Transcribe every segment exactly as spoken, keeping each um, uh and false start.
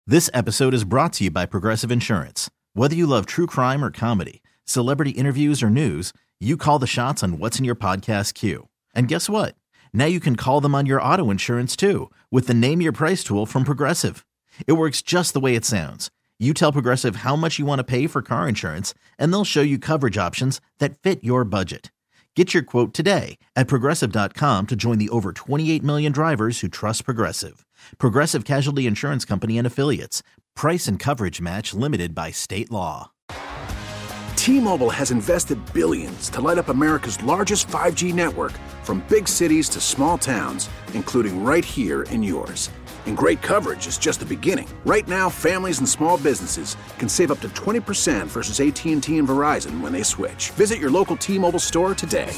This episode is brought to you by Progressive Insurance. Whether you love true crime or comedy, celebrity interviews or news, you call the shots on what's in your podcast queue. And guess what? Now you can call them on your auto insurance too with the Name Your Price tool from Progressive. It works just the way it sounds. You tell Progressive how much you want to pay for car insurance, and they'll show you coverage options that fit your budget. Get your quote today at Progressive dot com to join the over twenty-eight million drivers who trust Progressive. Progressive Casualty Insurance Company and Affiliates. Price and coverage match limited by state law. T-Mobile has invested billions to light up America's largest five G network, from big cities to small towns, including right here in yours. And great coverage is just the beginning. Right now, families and small businesses can save up to twenty percent versus A T and T and Verizon when they switch. Visit your local T-Mobile store today.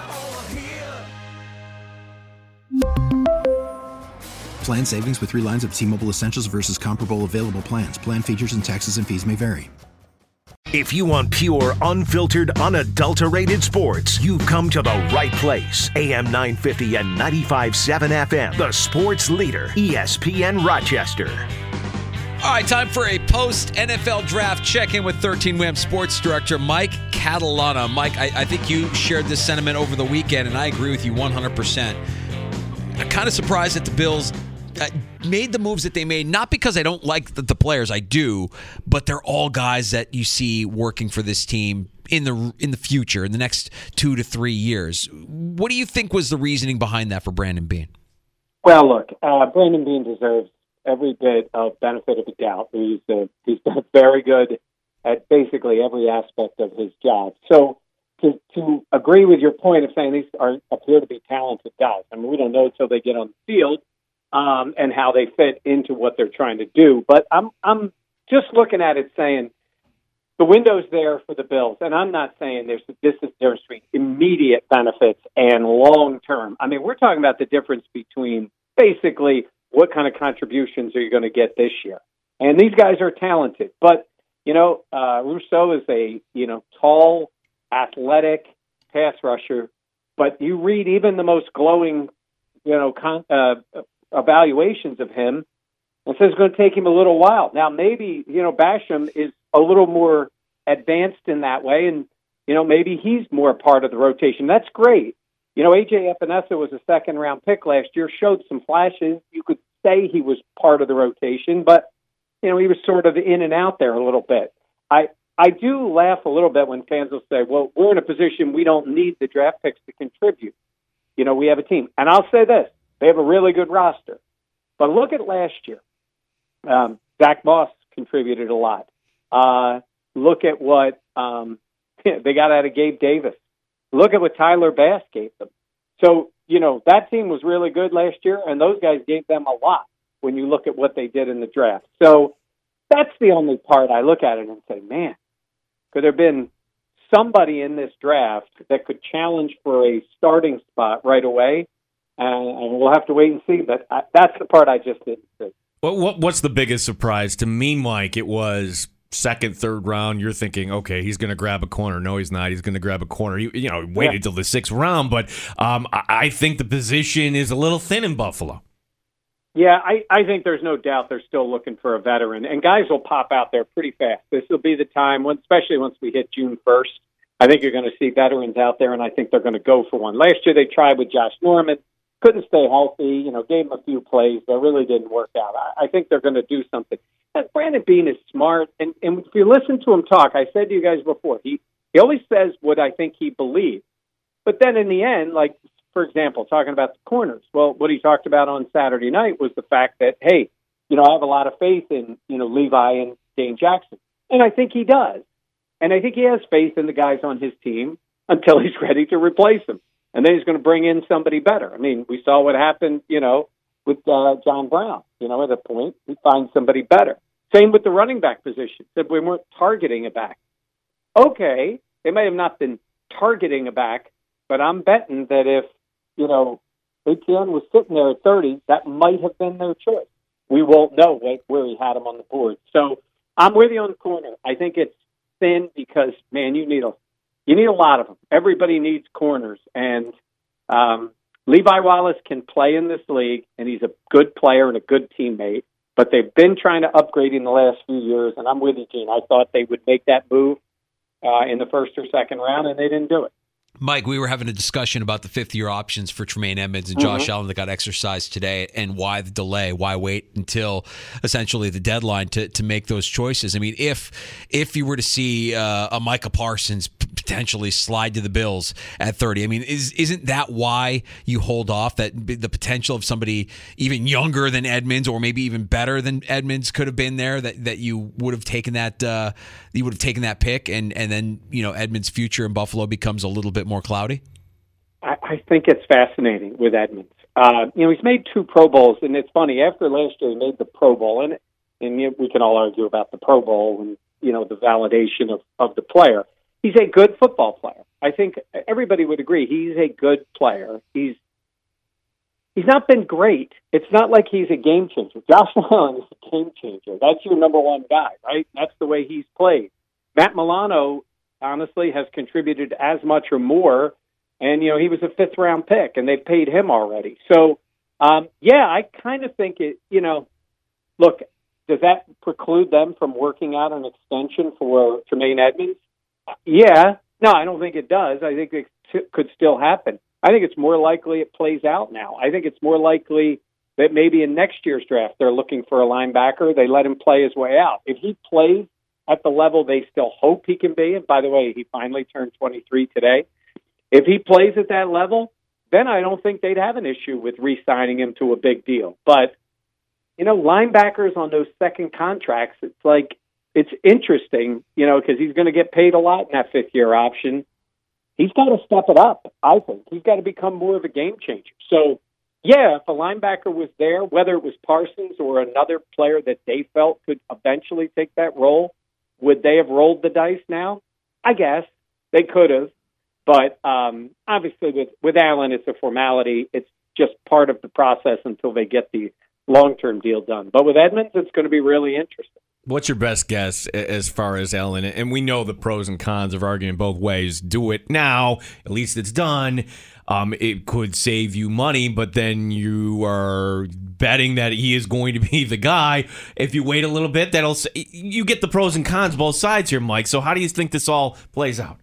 Plan savings with three lines of T-Mobile Essentials versus comparable available plans. Plan features and taxes and fees may vary. If you want pure, unfiltered, unadulterated sports, you've come to the right place. A M nine fifty and ninety-five point seven F M, the sports leader, E S P N Rochester. All right, time for a post-N F L draft check-in with thirteen Wham Sports Director Mike Catalana. Mike, I, I think you shared this sentiment over the weekend, and I agree with you one hundred percent. I'm kind of surprised that the Bills Uh, made the moves that they made, not because I don't like the, the players, I do, but they're all guys that you see working for this team in the in the future, in the next two to three years. What do you think was the reasoning behind that for Brandon Beane? Well, look, uh, Brandon Beane deserves every bit of benefit of the doubt. He's uh, he's been very good at basically every aspect of his job. So to to agree with your point of saying these are appear to be talented guys, I mean, we don't know until they get on the field. Um, and how they fit into what they're trying to do. But I'm I'm just looking at it saying the window's there for the Bills. And I'm not saying there's this is difference between immediate benefits and long-term. I mean, we're talking about the difference between basically what kind of contributions are you going to get this year. And these guys are talented. But, you know, uh, Rousseau is a, you know, tall, athletic pass rusher. But you read even the most glowing, you know, con- uh, evaluations of him and says it's going to take him a little while. Now, maybe, you know, Basham is a little more advanced in that way, and, you know, maybe he's more part of the rotation. That's great. You know, A J Epinesa was a second-round pick last year, showed some flashes. You could say he was part of the rotation, but, you know, he was sort of in and out there a little bit. I, I do laugh a little bit when fans will say, well, we're in a position we don't need the draft picks to contribute. You know, we have a team. And I'll say this. They have a really good roster. But look at last year. Um, Zach Moss contributed a lot. Uh, look at what um, they got out of Gabe Davis. Look at what Tyler Bass gave them. So, you know, that team was really good last year, and those guys gave them a lot when you look at what they did in the draft. So that's the only part I look at it and say, man, could there have been somebody in this draft that could challenge for a starting spot right away? And we'll have to wait and see. But I, that's the part I just didn't see. What, what What's the biggest surprise? To me, Mike, it was second, third round. You're thinking, okay, he's going to grab a corner. No, he's not. He's going to grab a corner. You, you know, waited until yeah. the sixth round. But um, I, I think the position is a little thin in Buffalo. Yeah, I, I think there's no doubt they're still looking for a veteran. And guys will pop out there pretty fast. This will be the time, when, especially once we hit June first. I think you're going to see veterans out there, and I think they're going to go for one. Last year they tried with Josh Norman. Couldn't stay healthy, you know, gave him a few plays, but really didn't work out. I, I think they're going to do something. And Brandon Beane is smart, and, and if you listen to him talk, I said to you guys before, he, he always says what I think he believes. But then in the end, like, for example, talking about the corners, well, what he talked about on Saturday night was the fact that, hey, you know, I have a lot of faith in, you know, Levi and Dane Jackson. And I think he does. And I think he has faith in the guys on his team until he's ready to replace them. And then he's going to bring in somebody better. I mean, we saw what happened, you know, with uh, John Brown. You know, at a point, he finds somebody better. Same with the running back position. Said we weren't targeting a back. Okay, they may have not been targeting a back, but I'm betting that if, you know, Etienne was sitting there at thirty, that might have been their choice. We won't know where he had him on the board. So I'm with you on the corner. I think it's thin because, man, you need a You need a lot of them. Everybody needs corners. And um, Levi Wallace can play in this league, and he's a good player and a good teammate. but they've been trying to upgrade in the last few years, and I'm with you, Gene. I thought they would make that move uh, in the first or second round, and they didn't do it. Mike, we were having a discussion about the fifth-year options for Tremaine Edmonds and Josh Mm-hmm. Allen that got exercised today, and why the delay, why wait until essentially the deadline to, to make those choices. I mean, if if you were to see uh, a Micah Parsons potentially slide to the Bills at thirty, I mean, is, isn't that why you hold off, that the potential of somebody even younger than Edmonds or maybe even better than Edmonds could have been there, that, that you would have taken that uh, you would have taken that pick, and, and then, you know, Edmonds' future in Buffalo becomes a little bit more cloudy? I, I think it's fascinating with Edmonds. Uh, you know, he's made two Pro Bowls, and it's funny. After last year, he made the Pro Bowl, and and you know, we can all argue about the Pro Bowl and, you know, the validation of, of the player. He's a good football player. I think everybody would agree he's a good player. He's he's not been great. It's not like he's a game changer. Josh Allen is a game changer. That's your number one guy, right? That's the way he's played. Matt Milano, honestly, has contributed as much or more. And, you know, he was a fifth round pick, and they've paid him already. So, um, yeah, I kind of think it, you know, look, does that preclude them from working out an extension for Tremaine Edmonds? Yeah. No, I don't think it does. I think it t- could still happen. I think it's more likely it plays out now. I think it's more likely that maybe in next year's draft they're looking for a linebacker. They let him play his way out. If he plays at the level they still hope he can be, and by the way, he finally turned twenty-three today, if he plays at that level, then I don't think they'd have an issue with re-signing him to a big deal. But, you know, linebackers on those second contracts, it's like, it's interesting, you know, because he's going to get paid a lot in that fifth-year option. He's got to step it up, I think. He's got to become more of a game changer. So, yeah, if a linebacker was there, whether it was Parsons or another player that they felt could eventually take that role, would they have rolled the dice now? I guess they could have. But um, obviously with, with Allen, it's a formality. It's just part of the process until they get the long-term deal done. But with Edmonds, it's going to be really interesting. What's your best guess as far as Allen? And we know the pros and cons of arguing both ways. Do it now. At least it's done. Um, it could save you money, but then you are betting that he is going to be the guy. If you wait a little bit, that'll you get the pros and cons both sides here, Mike. So how do you think this all plays out?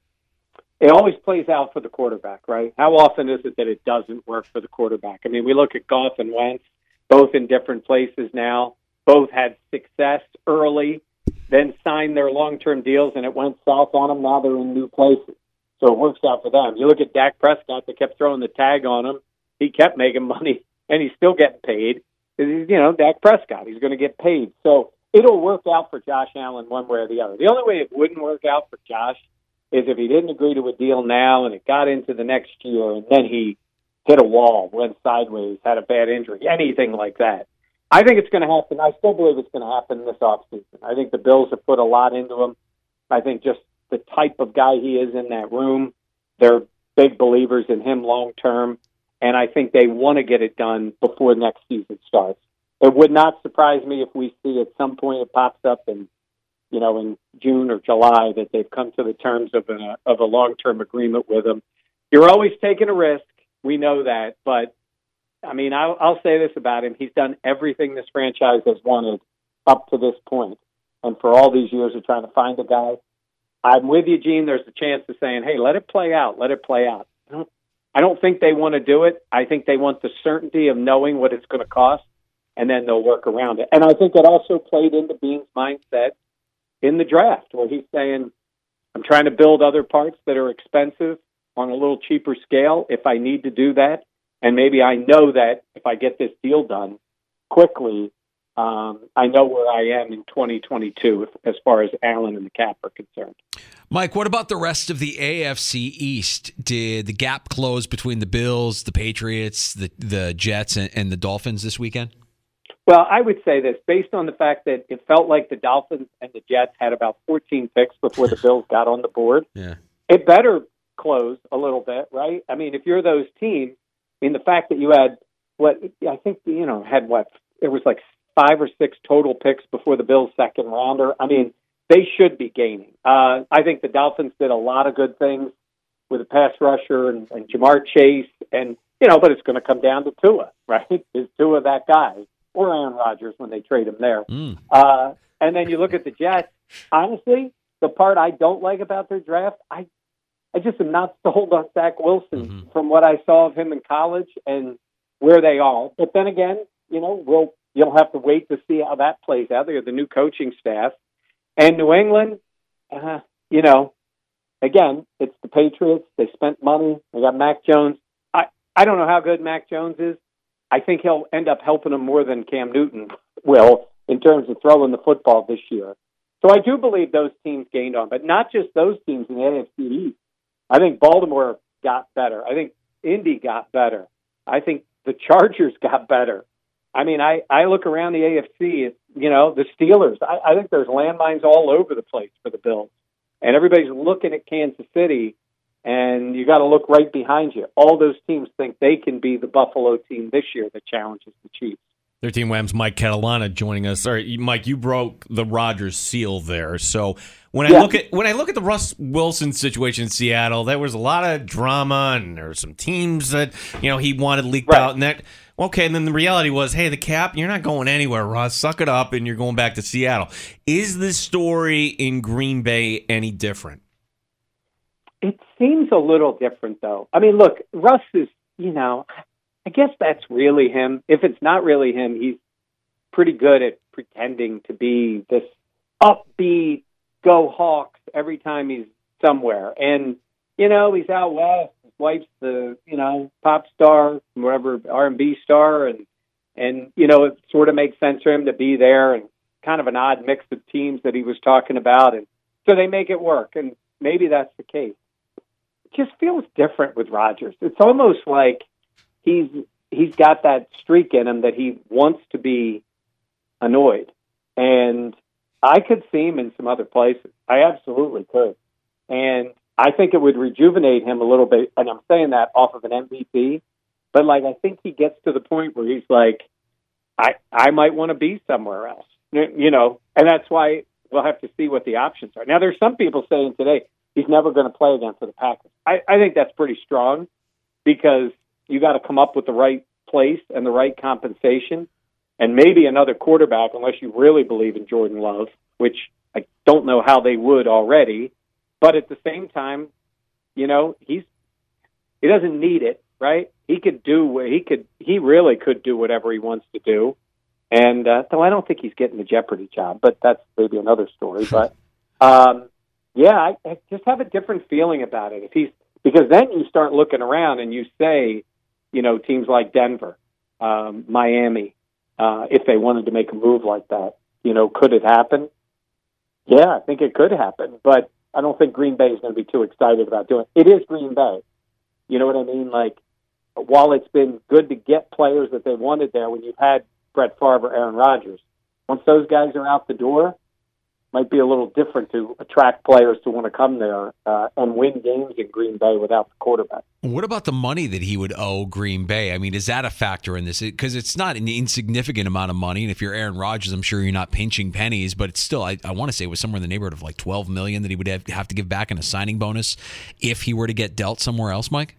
It always plays out for the quarterback, right? How often is it that it doesn't work for the quarterback? I mean, we look at Goff and Wentz, both in different places now. Both had success early, then signed their long-term deals, and it went south on them. Now they're in new places. So it works out for them. You look at Dak Prescott, they kept throwing the tag on him. He kept making money, and he's still getting paid. You know, Dak Prescott, he's going to get paid. So it'll work out for Josh Allen one way or the other. The only way it wouldn't work out for Josh is if he didn't agree to a deal now and it got into the next year and then he hit a wall, went sideways, had a bad injury, anything like that. I think it's going to happen. I still believe it's going to happen this offseason. I think the Bills have put a lot into him. I think just the type of guy he is in that room, they're big believers in him long term, and I think they want to get it done before next season starts. It would not surprise me if we see at some point it pops up in, you know, in June or July that they've come to the terms of a, of a long-term agreement with him. You're always taking a risk. We know that, but I mean, I'll, I'll say this about him. He's done everything this franchise has wanted up to this point. And for all these years of trying to find a guy, I'm with you, Gene. There's a chance of saying, hey, let it play out. Let it play out. I don't, I don't think they want to do it. I think they want the certainty of knowing what it's going to cost, and then they'll work around it. And I think it also played into Beane's mindset in the draft, where he's saying, I'm trying to build other parts that are expensive on a little cheaper scale if I need to do that. And maybe I know that if I get this deal done quickly, um, I know where I am in twenty twenty-two if, as far as Allen and the cap are concerned. Mike, what about the rest of the A F C East? Did the gap close between the Bills, the Patriots, the, the Jets, and, and the Dolphins this weekend? Well, I would say this, based on the fact that it felt like the Dolphins and the Jets had about fourteen picks before the Bills got on the board. Yeah. It better close a little bit, right? I mean, if you're those teams, I mean, the fact that you had what I think you know had what there was like five or six total picks before the Bills' second rounder. I mean, they should be gaining. Uh, I think the Dolphins did a lot of good things with a pass rusher and, and Jamar Chase, and you know, but it's going to come down to Tua, right? Is Tua that guy? or Aaron Rodgers when they trade him there. Mm. Uh, and then you look at the Jets. Honestly, the part I don't like about their draft, I I just am not sold on Zach Wilson Mm-hmm. from what I saw of him in college and where they are. But then again, you know, we'll you'll have to wait to see how that plays out. They have the new coaching staff. And New England, uh, you know, again, it's the Patriots. They spent money. They got Mac Jones. I, I don't know how good Mac Jones is. I think he'll end up helping them more than Cam Newton will in terms of throwing the football this year. So I do believe those teams gained on, but not just those teams in the A F C East. I think Baltimore got better. I think Indy got better. I think the Chargers got better. I mean, I, I look around the A F C, you know, the Steelers. I, I think there's landmines all over the place for the Bills. And everybody's looking at Kansas City, and you got to look right behind you. All those teams think they can be the Buffalo team this year that challenges the Chiefs. thirteen Wham's Mike Catalana joining us. All right, Mike, you broke the Rodgers seal there. So when I Yeah. look at when I look at the Russ Wilson situation in Seattle, there was a lot of drama, and there were some teams that you know he wanted leaked Right. out, and that okay. And then the reality was, hey, the cap, you're not going anywhere, Russ. Suck it up, and you're going back to Seattle. Is this story in Green Bay any different? It seems a little different, though. I mean, look, Russ is, you know, I guess that's really him. If it's not really him, he's pretty good at pretending to be this upbeat, go Hawks every time he's somewhere. And, you know, he's out west. His wife's the, you know, pop star, whatever, R and B star. And, and, you know, it sort of makes sense for him to be there and kind of an odd mix of teams that he was talking about. And so they make it work. And maybe that's the case. It just feels different with Rodgers. It's almost like he's he's got that streak in him that he wants to be annoyed. And I could see him in some other places. I absolutely could. And I think it would rejuvenate him a little bit. And I'm saying that off of an M V P. But, like, I think he gets to the point where he's like, I, I might want to be somewhere else. You know, and that's why we'll have to see what the options are. Now, there's some people saying today he's never going to play again for the Packers. I, I think that's pretty strong because you got to come up with the right place and the right compensation and maybe another quarterback unless you really believe in Jordan Love, which I don't know how they would already. But at the same time, you know, he's he doesn't need it, right? He could do he could he really could do whatever he wants to do. And uh, though I don't think he's getting the Jeopardy job, but that's maybe another story. But um, yeah, I, I just have a different feeling about it. If he's because then you start looking around and you say, you know, teams like Denver, um, Miami, uh, if they wanted to make a move like that, you know, could it happen? Yeah, I think it could happen, but I don't think Green Bay is going to be too excited about doing it. It is Green Bay. You know what I mean? Like, while it's been good to get players that they wanted there when you've had Brett Favre or Aaron Rodgers, once those guys are out the door, might be a little different to attract players to want to come there uh, and win games in Green Bay without the quarterback. What about the money that he would owe Green Bay? I mean, is that a factor in this? Because it's not an insignificant amount of money. And if you're Aaron Rodgers, I'm sure you're not pinching pennies, but it's still, I, I want to say it was somewhere in the neighborhood of like twelve million dollars that he would have, have to give back in a signing bonus if he were to get dealt somewhere else, Mike?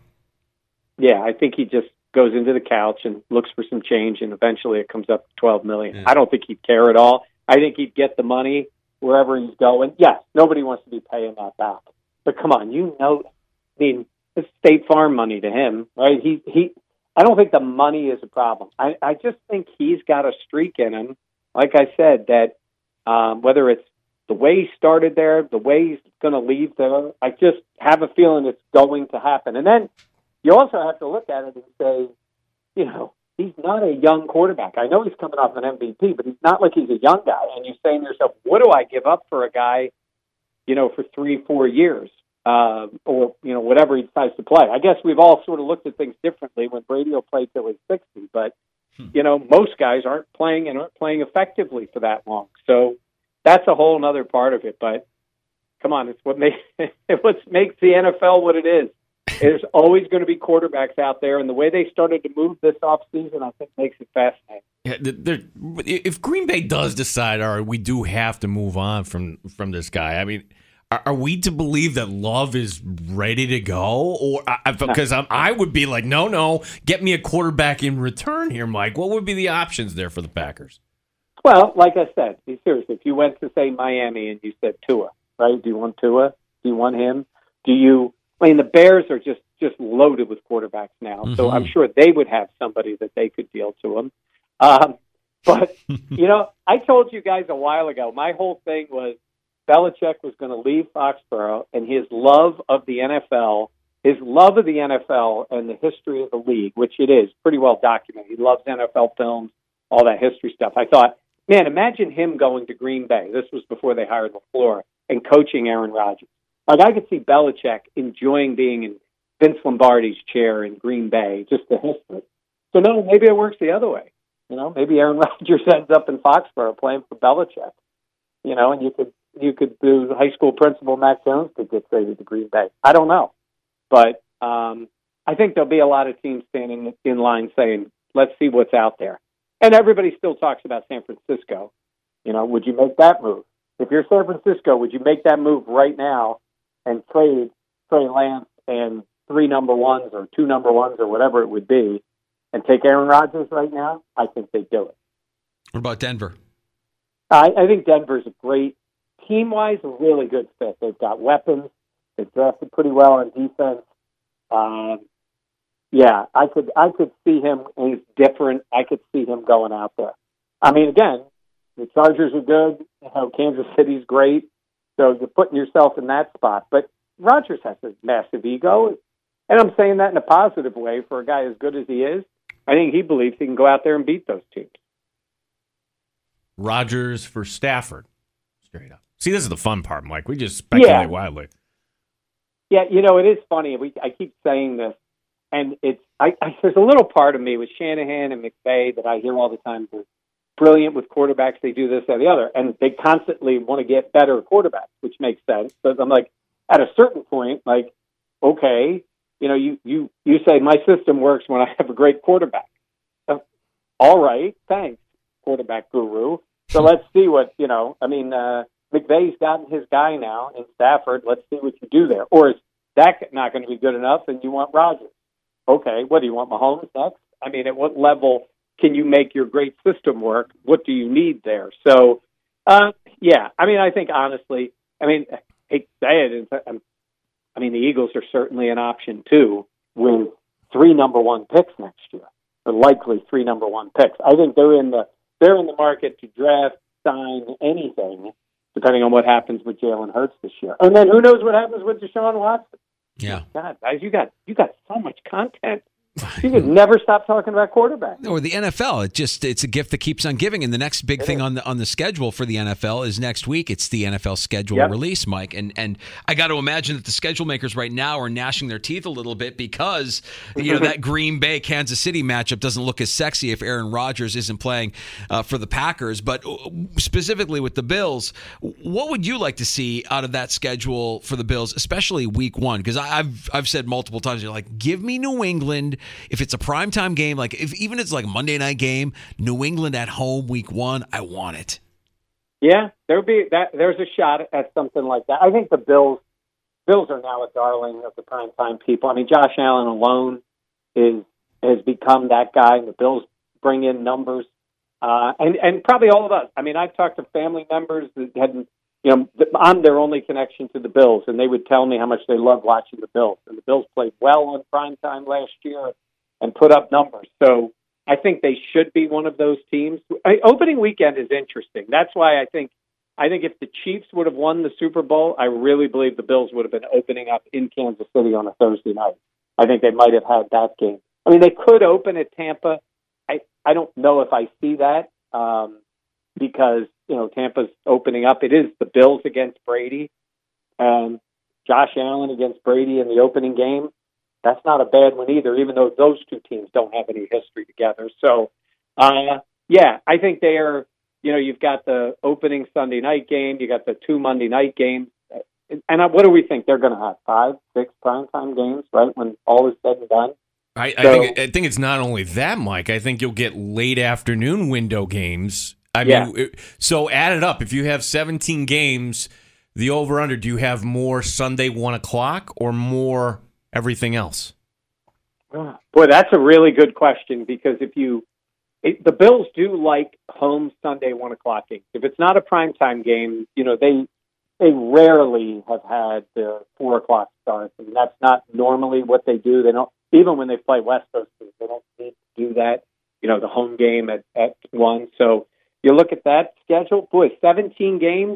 Yeah, I think he just goes into the couch and looks for some change, and eventually it comes up to twelve million dollars. Yeah. I don't think he'd care at all. I think he'd get the money wherever he's going. Yes, nobody wants to be paying that back. But come on, you know, I mean, it's State Farm money to him, right? He, he, I don't think the money is a problem. I, I just think he's got a streak in him, like I said, that um, whether it's the way he started there, the way he's going to leave there, I just have a feeling it's going to happen. And then you also have to look at it and say, you know, he's not a young quarterback. I know he's coming off an M V P, but he's not like he's a young guy. And you're saying to yourself, what do I give up for a guy, you know, for three, four years, uh, or, you know, whatever he decides to play? I guess we've all sort of looked at things differently when Brady will play till he's sixty. But, hmm. you know, most guys aren't playing and aren't playing effectively for that long. So that's a whole other part of it. But come on, it's what makes, it's what makes the N F L what it is. There's always going to be quarterbacks out there, and the way they started to move this offseason, I think, makes it fascinating. Yeah, if Green Bay does decide, all right, we do have to move on from, from this guy, I mean, Are, are we to believe that Love is ready to go? Or because I, I would be like, no, no, get me a quarterback in return here, Mike. What would be the options there for the Packers? Well, like I said, seriously, if you went to, say, Miami and you said Tua, right? Do you want Tua? Do you want him? Do you – I mean, the Bears are just, just loaded with quarterbacks now, mm-hmm. so I'm sure they would have somebody that they could deal to them. Um, but, you know, I told you guys a while ago, my whole thing was Belichick was going to leave Foxborough, and his love of the N F L, his love of the N F L and the history of the league, which it is pretty well documented. He loves N F L films, all that history stuff. I thought, man, imagine him going to Green Bay. This was before they hired LaFleur, and coaching Aaron Rodgers. Like, I could see Belichick enjoying being in Vince Lombardi's chair in Green Bay, just the history. So, no, maybe it works the other way. You know, maybe Aaron Rodgers ends up in Foxborough playing for Belichick. You know, and you could you could do high school principal Mac Jones could get traded to Green Bay. I don't know. But um, I think there'll be a lot of teams standing in line saying, let's see what's out there. And everybody still talks about San Francisco. You know, would you make that move? If you're San Francisco, would you make that move right now and trade Trey Lance and three number ones or two number ones or whatever it would be and take Aaron Rodgers right now? I think they'd do it. What about Denver? I, I think Denver's a great, team-wise, a really good fit. They've got weapons. They've drafted pretty well on defense. Um, yeah, I could I could see him. He's different. I could see him going out there. I mean, again, the Chargers are good. You know, Kansas City's great. So you're putting yourself in that spot. But Rodgers has a massive ego, and I'm saying that in a positive way for a guy as good as he is. I think he believes he can go out there and beat those teams. Rodgers for Stafford, straight up. See, this is the fun part, Mike. We just speculate yeah. wildly. Yeah, you know, it is funny. We I keep saying this, and it's I, I, there's a little part of me with Shanahan and McVay that I hear all the time. They're brilliant with quarterbacks. They do this, that, the other, and they constantly want to get better quarterbacks, which makes sense. But I'm like, at a certain point, like, okay, you know, you you you say my system works when I have a great quarterback. Uh, all right, thanks, quarterback guru. So let's see what you know. I mean. Uh, McVay's gotten his guy now in Stafford. Let's see what you do there. Or is that not going to be good enough and you want Rodgers? Okay, what do you want, Mahomes next? I mean, at what level can you make your great system work? What do you need there? So, uh, yeah, I mean, I think honestly, I mean, I hate to say it, I mean, the Eagles are certainly an option too with three number one picks next year, or likely three number one picks. I think they're in the they're in the market to draft, sign anything, depending on what happens with Jalen Hurts this year. And then who knows what happens with Deshaun Watson. Yeah. God, guys, you got you got so much content. You could never stop talking about quarterbacks. Or the N F L. It just it's a gift that keeps on giving. And the next big it thing is. on the on the schedule for the N F L is next week. It's the N F L schedule yep. release, Mike. And and I got to imagine that the schedule makers right now are gnashing their teeth a little bit because you know that Green Bay Kansas City matchup doesn't look as sexy if Aaron Rodgers isn't playing uh, for the Packers. But specifically with the Bills, what would you like to see out of that schedule for the Bills, especially week one? Because I've I've said multiple times, you're like, give me New England. If it's a primetime game, like if even if it's like a Monday night game, New England at home week one, I want it. Yeah, there'll be that. There's a shot at something like that. I think the Bills, Bills are now a darling of the primetime people. I mean, Josh Allen alone is has become that guy. The Bills bring in numbers, uh, and and probably all of us. I mean, I've talked to family members that hadn't. You know, I'm their only connection to the Bills, and they would tell me how much they love watching the Bills. And the Bills played well on primetime last year and put up numbers. So I think they should be one of those teams. I, opening weekend is interesting. That's why I think I think if the Chiefs would have won the Super Bowl, I really believe the Bills would have been opening up in Kansas City on a Thursday night. I think they might have had that game. I mean, they could open at Tampa. I, I don't know if I see that um, because, you know, Tampa's opening up. It is the Bills against Brady. Um, Josh Allen against Brady in the opening game. That's not a bad one either, even though those two teams don't have any history together. So, uh, yeah, I think they are, you know, you've got the opening Sunday night game, you got the two Monday night games. And what do we think? They're going to have five, six primetime games, right, when all is said and done? I, I, so, think, I think it's not only that, Mike. I think you'll get late afternoon window games. I yeah. mean, so add it up. If you have seventeen games, the over-under, do you have more Sunday one o'clock or more everything else? Boy, that's a really good question because if you, it, the Bills do like home Sunday one o'clock games. If it's not a primetime game, you know, they they rarely have had the four o'clock starts. I mean, that's not normally what they do. They don't, even when they play West Coast teams, they don't need to do that. You know, the home game at, at one. So you look at that schedule, boy, seventeen games.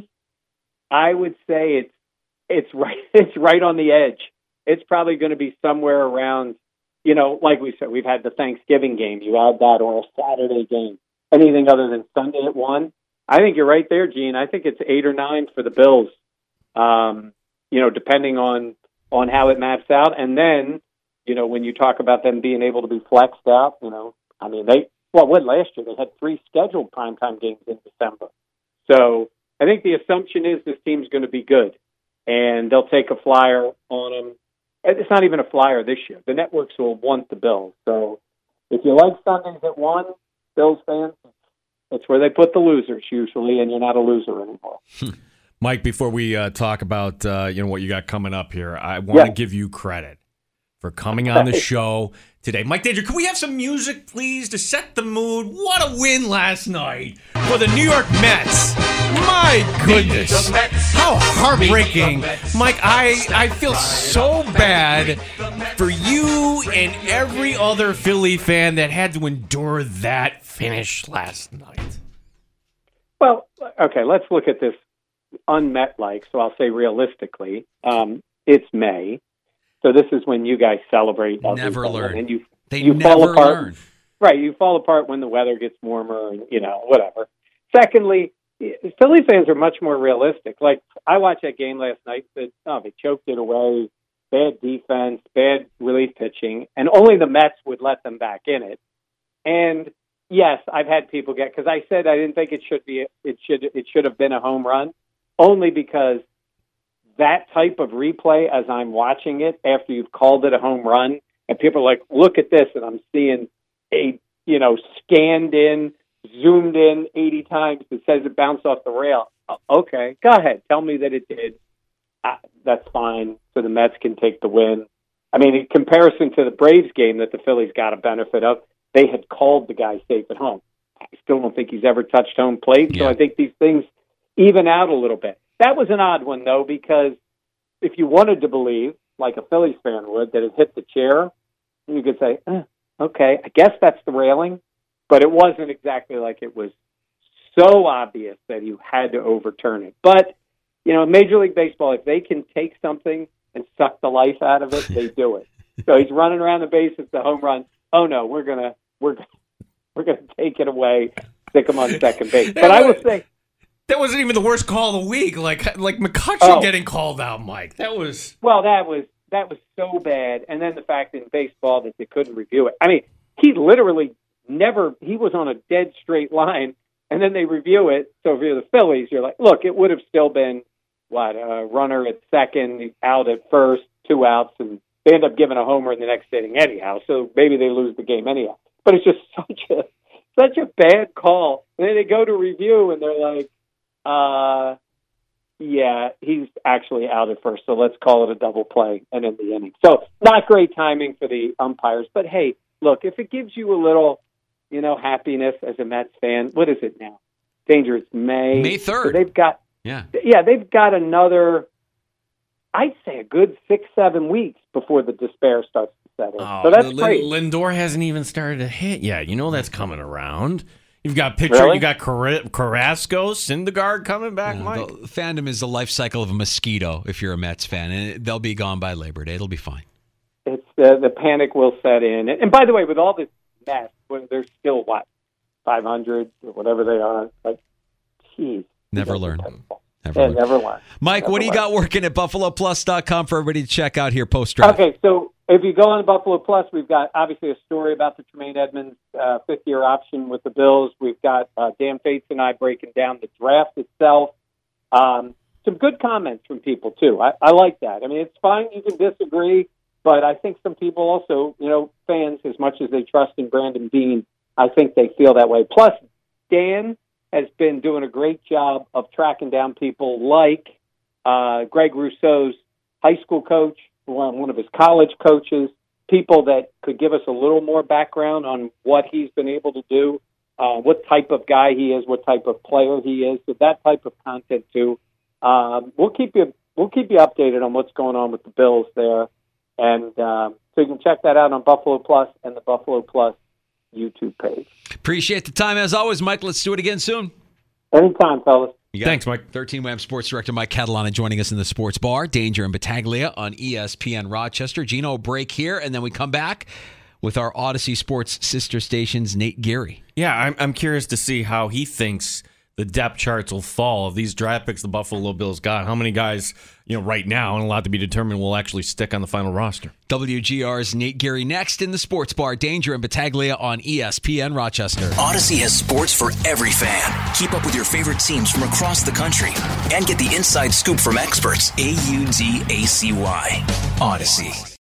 I would say it's it's right it's right on the edge. It's probably going to be somewhere around, you know, like we said, we've had the Thanksgiving game. You add that or a Saturday game. Anything other than Sunday at one. I think you're right there, Gene. I think it's eight or nine for the Bills. Um, you know, depending on on how it maps out, and then you know when you talk about them being able to be flexed out, you know, I mean they well, what last year they had three scheduled primetime games in December. So I think the assumption is this team's going to be good, and they'll take a flyer on them. It's not even a flyer this year. The networks will want the Bills. So if you like Sundays at one, Bills fans, it's where they put the losers usually, and you're not a loser anymore. Mike, before we uh, talk about uh, you know what you got coming up here, I want to yeah. give you credit for coming on the show today. Mike Danger, can we have some music, please, to set the mood? What a win last night for the New York Mets. My goodness. How heartbreaking. Mike, I, I feel so bad for you and every other Philly fan that had to endure that finish last night. Well, okay, let's look at this unmet-like, so I'll say realistically. Um, it's May. So this is when you guys celebrate. Never learn. And you, they you never fall apart. learn. Right, you fall apart when the weather gets warmer and, you know, whatever. Secondly, Philly fans are much more realistic. Like, I watched that game last night and said, oh, they choked it away, bad defense, bad relief pitching, and only the Mets would let them back in it. And, yes, I've had people get, because I said I didn't think it should be, it should, it should have been a home run, only because that type of replay as I'm watching it after you've called it a home run, and people are like, look at this, and I'm seeing a, you know, scanned in, zoomed in eighty times that says it bounced off the rail. Okay, go ahead. Tell me that it did. Uh, that's fine, so the Mets can take the win. I mean, in comparison to the Braves game that the Phillies got a benefit of, they had called the guy safe at home. I still don't think he's ever touched home plate, so yeah. I think these things even out a little bit. That was an odd one, though, because if you wanted to believe, like a Phillies fan would, that it hit the chair, you could say, eh, okay, I guess that's the railing, but it wasn't exactly like it was so obvious that you had to overturn it. But, you know, Major League Baseball, if they can take something and suck the life out of it, they do it. So he's running around the base, it's the home run. Oh, no, we're going to we're we're gonna take it away, stick him on second base. But I will say, that wasn't even the worst call of the week. Like like McCutcheon oh. getting called out, Mike. That was well, that was that was so bad. And then the fact in baseball that they couldn't review it. I mean, he literally never. He was on a dead straight line, and then they review it. So if you're the Phillies, you're like, look, it would have still been what a runner at second, out at first, two outs, and they end up giving a homer in the next inning anyhow. So maybe they lose the game anyhow. But it's just such a such a bad call. And then they go to review, and they're like, Uh, yeah, he's actually out at first, so let's call it a double play and end the inning. So not great timing for the umpires, but hey, look, if it gives you a little, you know, happiness as a Mets fan, what is it now? Danger, it's May. May third. So they've got, yeah, yeah, they've got another, I'd say a good six, seven weeks before the despair starts to set in. oh, So that's L- great. Lindor hasn't even started to hit yet. You know that's coming around. You've got pitcher, Really? you got Car- Carrasco, Syndergaard coming back, Yeah, Mike. the fandom is the life cycle of a mosquito if you're a Mets fan, and they'll be gone by Labor Day. It'll be fine. It's uh, the panic will set in. And by the way, with all this mess, when they're still what five hundred or whatever they are, like, geez, Never learn. Never Yeah, learn. never learn. Mike, Never what do you learn. got working at buffalo plus dot com for everybody to check out here post-draft? Okay, so if you go on Buffalo Plus, we've got obviously a story about the Tremaine Edmonds uh, fifth-year option with the Bills. We've got uh, Dan Fates and I breaking down the draft itself. Um, some good comments from people, too. I, I like that. I mean, it's fine. You can disagree, but I think some people also, you know, fans, as much as they trust in Brandon Beane, I think they feel that way. Plus, Dan has been doing a great job of tracking down people like uh, Greg Rousseau's high school coach, one of his college coaches, people that could give us a little more background on what he's been able to do, uh, what type of guy he is, what type of player he is. So that type of content too. Um, we'll keep you we'll keep you updated on what's going on with the Bills there, and um, so you can check that out on Buffalo Plus and the Buffalo Plus YouTube page. Appreciate the time as always, Mike. Let's do it again soon. Anytime, fellas. Thanks, Mike. thirteen Wham Sports Director Mike Catalana joining us in the Sports Bar. Danger and Battaglia on E S P N Rochester. Gino, break here, and then we come back with our Odyssey Sports sister stations, Nate Geary. Yeah, I'm, I'm curious to see how he thinks the depth charts will fall of these draft picks the Buffalo Bills got. How many guys, you know, right now, and a lot to be determined, will actually stick on the final roster. W G R's Nate Geary next in the Sports Bar. Danger and Battaglia on E S P N Rochester. Odyssey has sports for every fan. Keep up with your favorite teams from across the country and get the inside scoop from experts. A U D A C Y. Odyssey.